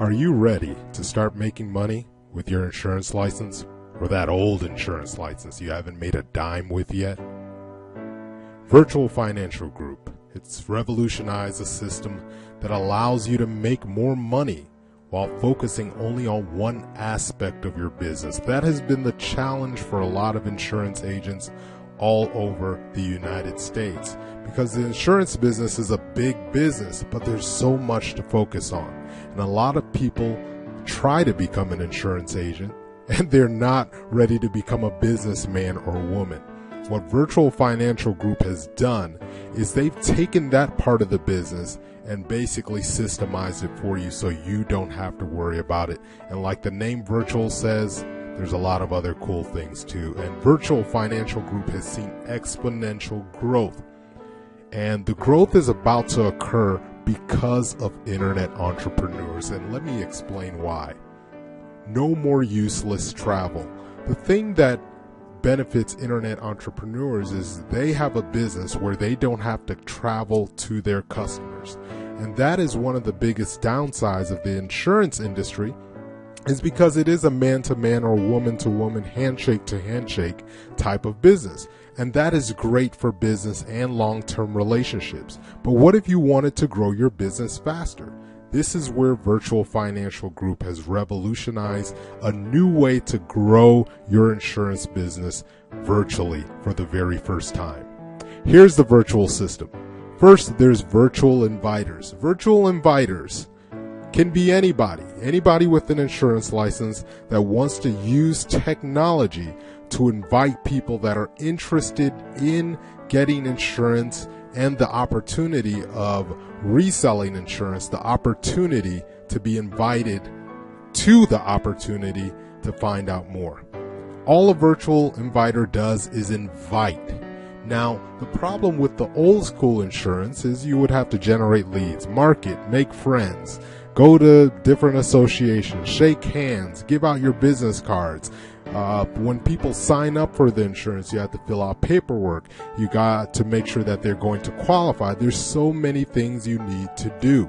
Are you ready to start making money with your insurance license, or that old insurance license you haven't made a dime with yet? Virtual Financial Group. It's revolutionized a system that allows you to make more money while focusing only on one aspect of your business. That has been the challenge for a lot of insurance agents all over the United States, because the insurance business is a big business, but there's so much to focus on. And a lot of people try to become an insurance agent and they're not ready to become a businessman or woman. What Virtual Financial Group has done is they've taken that part of the business and basically systemized it for you so you don't have to worry about it. And like the name Virtual says, there's a lot of other cool things too. And Virtual Financial Group has seen exponential growth. And the growth is about to occur because of internet entrepreneurs. And let me explain why. No more useless travel. The thing that benefits internet entrepreneurs is they have a business where they don't have to travel to their customers. And that is one of the biggest downsides of the insurance industry, is because it is a man-to-man or woman-to-woman, handshake-to-handshake type of business. And that is great for business and long-term relationships. But what if you wanted to grow your business faster? This is where Virtual Financial Group has revolutionized a new way to grow your insurance business virtually for the very first time. Here's the virtual system. First, there's virtual inviters. Virtual inviters can be anybody with an insurance license that wants to use technology to invite people that are interested in getting insurance and the opportunity of reselling insurance, the opportunity to be invited to the opportunity to find out more. All a virtual inviter does is invite. Now, the problem with the old school insurance is you would have to generate leads, market, make friends, go to different associations, shake hands, give out your business cards. When people sign up for the insurance, you have to fill out paperwork. You got to make sure that they're going to qualify. There's so many things you need to do.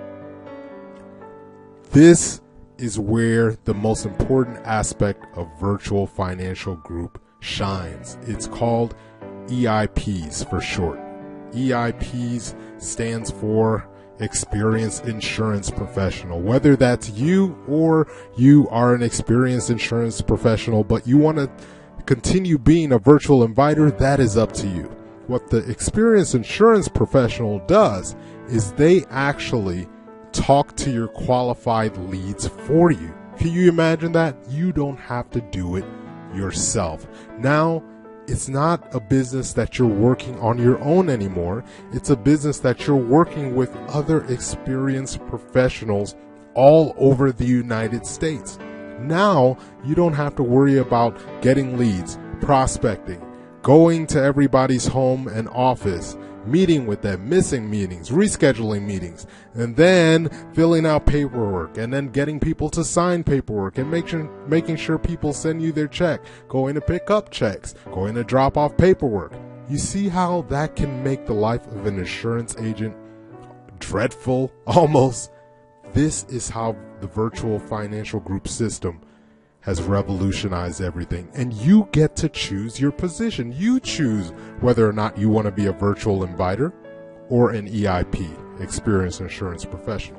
This is where the most important aspect of Virtual Financial Group shines. It's called EIPs for short. EIPs stands for Experienced Insurance Professional. Whether that's you or you are an experienced insurance professional, but you want to continue being a virtual inviter, that is up to you. What the experienced insurance professional does is they actually talk to your qualified leads for you. Can you imagine that? You don't have to do it yourself. Now, it's not a business that you're working on your own anymore. It's a business that you're working with other experienced professionals all over the United States. Now, you don't have to worry about getting leads, prospecting, going to everybody's home and office, meeting with them, missing meetings, rescheduling meetings, and then filling out paperwork, and then getting people to sign paperwork, and making sure people send you their check, going to pick up checks, going to drop off paperwork. You see how that can make the life of an insurance agent dreadful, almost? This is how the Virtual Financial Group system has revolutionized everything. And you get to choose your position. You choose whether or not you want to be a virtual inviter or an EIP, Experienced Insurance Professional.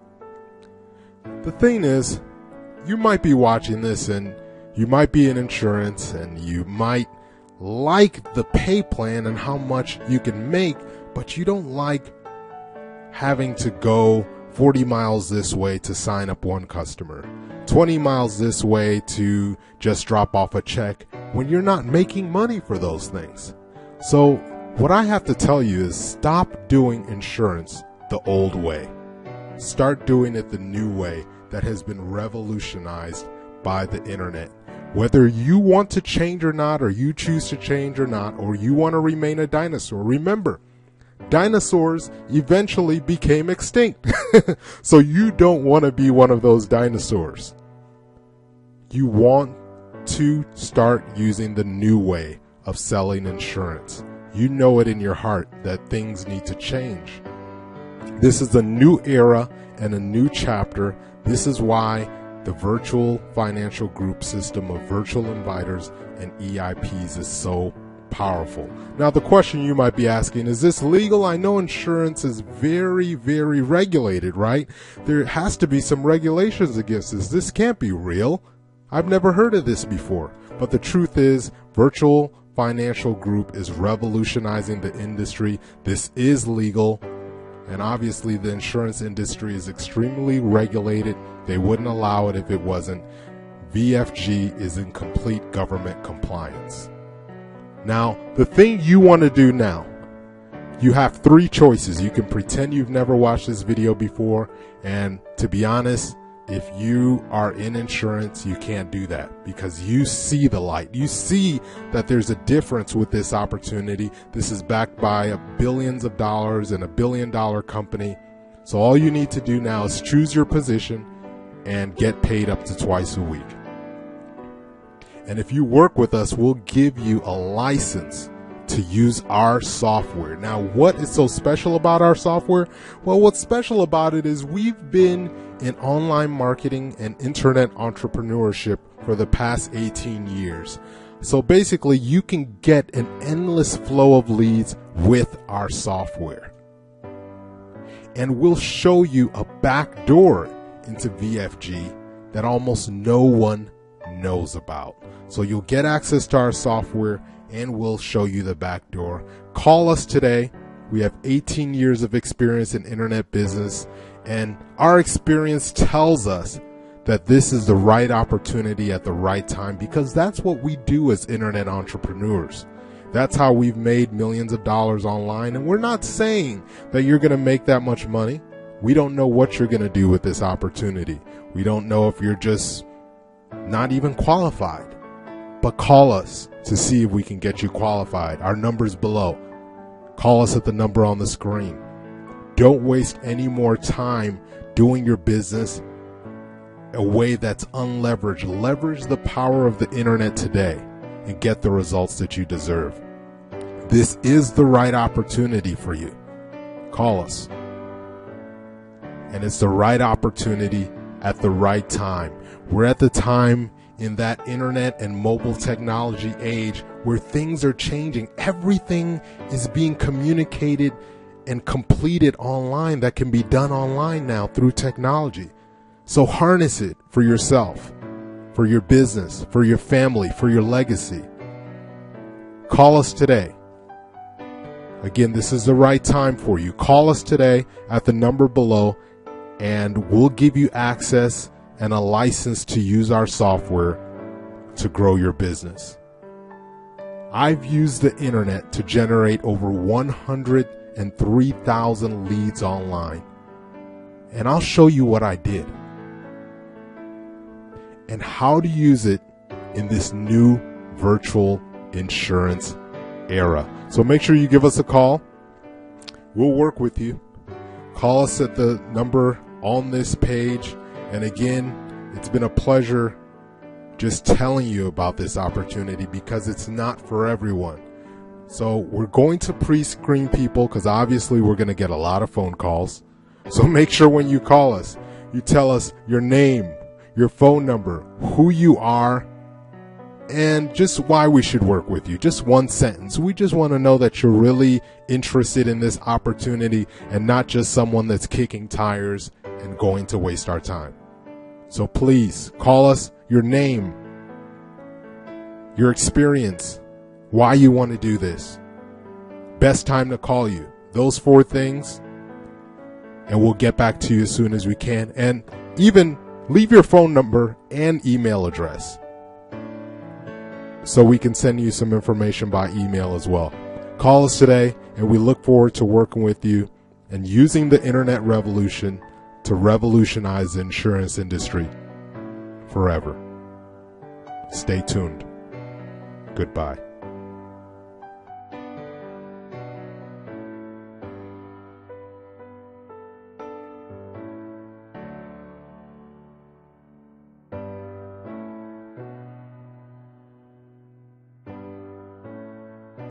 The thing is, you might be watching this and you might be in insurance and you might like the pay plan and how much you can make, but you don't like having to go 40 miles this way to sign up one customer, 20 miles this way to just drop off a check, when you're not making money for those things. So what I have to tell you is stop doing insurance the old way. Start doing it the new way that has been revolutionized by the internet. Whether you want to change or not, or you choose to change or not, or you want to remain a dinosaur, remember, dinosaurs eventually became extinct. So you don't want to be one of those dinosaurs. You want to start using the new way of selling insurance. You know it in your heart that things need to change. This is a new era and a new chapter. This is why the virtual financial group system of virtual inviters and EIPs is so powerful. Now, the question you might be asking, is this legal? I know insurance is very, very regulated, right? There has to be some regulations against this. This can't be real. I've never heard of this before. But the truth is, virtual financial group is revolutionizing the industry. This is legal. And obviously the insurance industry is extremely regulated. They wouldn't allow it if it wasn't. VFG is in complete government compliance. Now, the thing you want to do now, you have three choices. You can pretend you've never watched this video before, and to be honest, if you are in insurance, you can't do that because you see the light. You see that there's a difference with this opportunity. This is backed by billions of dollars and $1 billion company. So all you need to do now is choose your position and get paid up to twice a week. And if you work with us, we'll give you a license to use our software. Now, what is so special about our software? Well, what's special about it is we've been in online marketing and internet entrepreneurship for the past 18 years. So basically, you can get an endless flow of leads with our software. And we'll show you a back door into VFG that almost no one knows about. So you'll get access to our software and we'll show you the back door. Call us today. We have 18 years of experience in internet business, and our experience tells us that this is the right opportunity at the right time, because that's what we do as internet entrepreneurs. That's how we've made millions of dollars online, and we're not saying that you're going to make that much money. We don't know what you're going to do with this opportunity. We don't know if you're just not even qualified. But call us to see if we can get you qualified. Our number's below. Call us at the number on the screen. Don't waste any more time doing your business a way that's unleveraged. Leverage the power of the internet today and get the results that you deserve. This is the right opportunity for you. Call us. And it's the right opportunity at the right time. We're at the time in that internet and mobile technology age where things are changing. Everything is being communicated and completed online that can be done online now through technology. So harness it for yourself, for your business, for your family, for your legacy. Call us today. Again, this is the right time for you. Call us today at the number below and we'll give you access and a license to use our software to grow your business. I've used the internet to generate over 103,000 leads online. And I'll show you what I did and how to use it in this new virtual insurance era. So make sure you give us a call. We'll work with you. Call us at the number on this page. And again, it's been a pleasure just telling you about this opportunity because it's not for everyone. So we're going to pre-screen people because obviously we're going to get a lot of phone calls. So make sure when you call us, you tell us your name, your phone number, who you are, and just why we should work with you. Just one sentence. We just want to know that you're really interested in this opportunity and not just someone that's kicking tires and going to waste our time. So please call us, your name, your experience, why you want to do this, best time to call you, those 4 things, and we'll get back to you as soon as we can. And even leave your phone number and email address so we can send you some information by email as well. Call us today, and we look forward to working with you and using the internet revolution to revolutionize the insurance industry forever. Stay tuned. Goodbye.